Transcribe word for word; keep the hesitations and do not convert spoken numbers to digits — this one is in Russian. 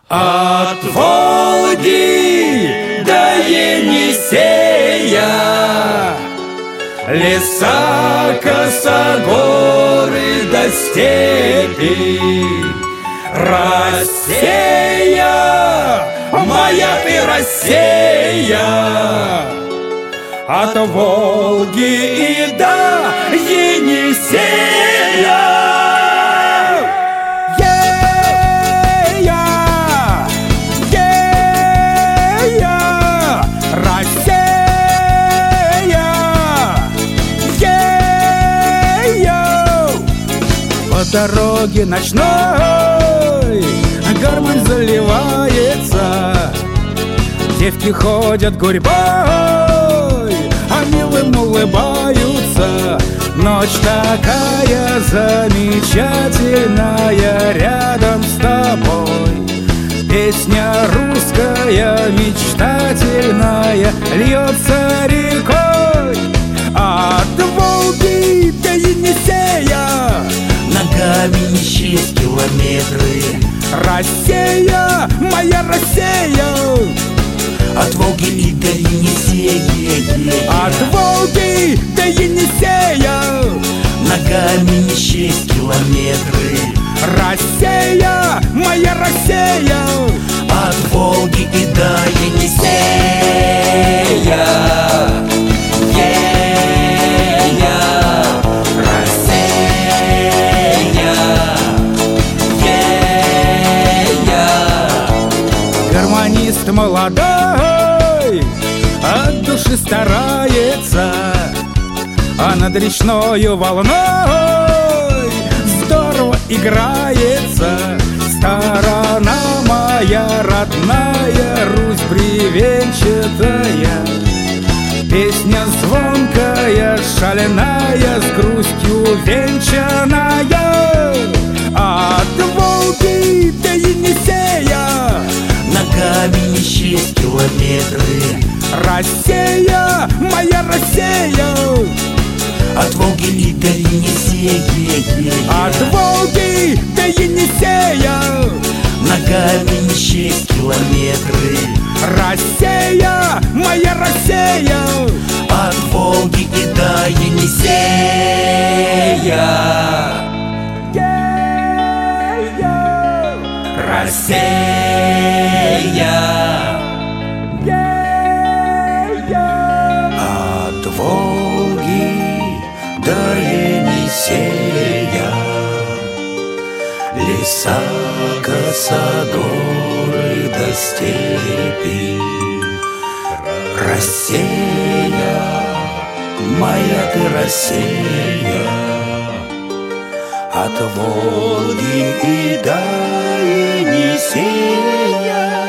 От Волги до Енисея, леса, косогоры до степи. Россия, моя ты Россия, от Волги и до Енисея. По дороге ночной гармонь заливается, девки ходят гурьбой, а милым улыбаются. Ночь такая замечательная рядом с тобой. Песня русская мечтательная льется рекой. От Волги до Енисея ногами не счесть километры. Россия, моя Россия, от Волги и до Енисея. От Волги до Енисея ногами не счесть километры. Россия, моя Россия, от Волги и до Енисея. Гармонист молодой от души старается, а над речною волной здорово играется. Сторона моя родная, Русь бревенчатая, песня звонкая, шаленая, с грустью венчаная. От Волги до Енисея ногами не счесть километры. Россия, моя Россия, от Волги и до Енисея. От Волги до Енисея ногами не счесть километры. Россия, моя Россия, от Волги и до Енисея. Россия, от Волги до Енисея, леса, косогоры до степи. Россия, моя ты Россия, от Волги и до Енисея.